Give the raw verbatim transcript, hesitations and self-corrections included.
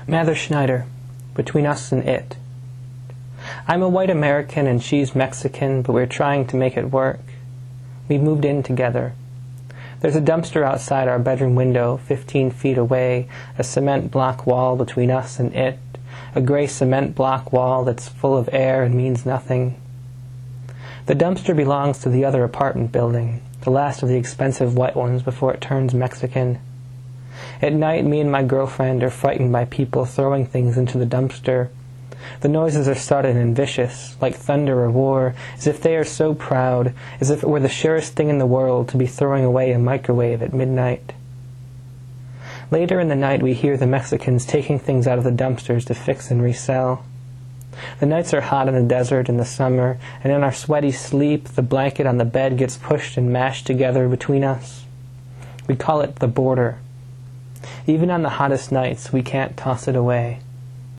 Mather Schneider, Between Us and It. I'm a white American and she's Mexican, but we're trying to make it work. We moved in together. There's a dumpster outside our bedroom window, fifteen feet away, a cement block wall between us and it, a gray cement block wall that's full of air and means nothing. The dumpster belongs to the other apartment building, the last of the expensive white ones before it turns Mexican. At night, me and my girlfriend are frightened by people throwing things into the dumpster. The noises are sudden and vicious, like thunder or war, as if they are so proud, as if it were the surest thing in the world to be throwing away a microwave at midnight. Later in the night, we hear the Mexicans taking things out of the dumpsters to fix and resell. The nights are hot in the desert in the summer, and in our sweaty sleep, the blanket on the bed gets pushed and mashed together between us. We call it the border. Even on the hottest nights, we can't toss it away.